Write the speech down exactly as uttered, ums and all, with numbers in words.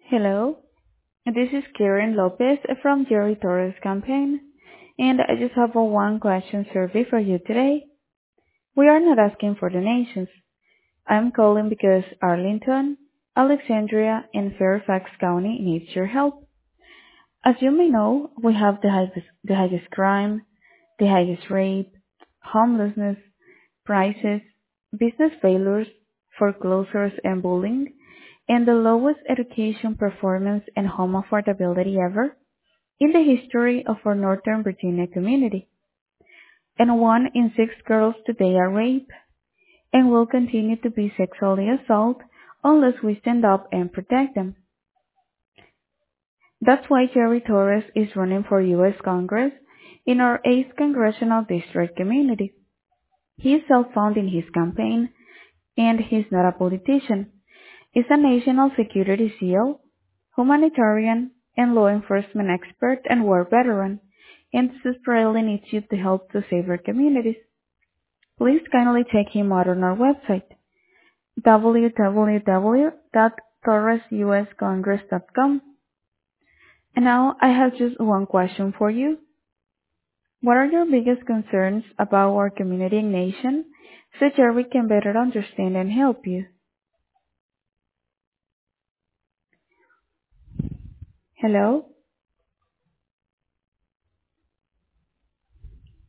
Hello, this is Karen Lopez from Jerry Torres campaign, and I just have a one question survey for you today. We are not asking for donations. I'm calling because Arlington, Alexandria, and Fairfax County needs your help. As you may know, we have the highest, the highest crime, the highest rape, homelessness, prices, business failures, foreclosures and bullying, and the lowest education performance and home affordability ever in the history of our Northern Virginia community. And one in six girls today are raped and will continue to be sexually assaulted unless we stand up and protect them. That's why Jerry Torres is running for U S Congress in our eighth Congressional District community. He is self-funding his campaign, and he's not a politician. He's a national security SEAL, humanitarian, and law enforcement expert and war veteran, and desperately needs you to help to save our communities. Please kindly check him out on our website, w w w dot torres u s congress dot com. And now I have just one question for you. What are your biggest concerns about our community and nation so Jerry can better understand and help you? Hello?